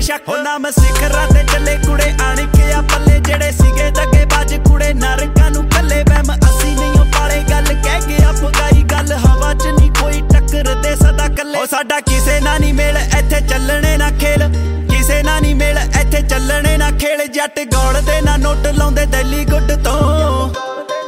शक हो नाम सिखरां ते चले कुड़े आण के आ पल्ले जेड़े सीगे दगे बाज कुड़े नरकां नूं कल्ले वहम असी नहीं पाले गल कह गया पगाई गल हवा च नहीं कोई टक्कर दे सदा कल्ले ओ साडा किसे ना नहीं मेल इत्थे चलणे ना खेल किसे ना नहीं मेल इत्थे चलणे ना खेल जट गौड़ दे ना नोट लाउंदे दिल्ली गुड तो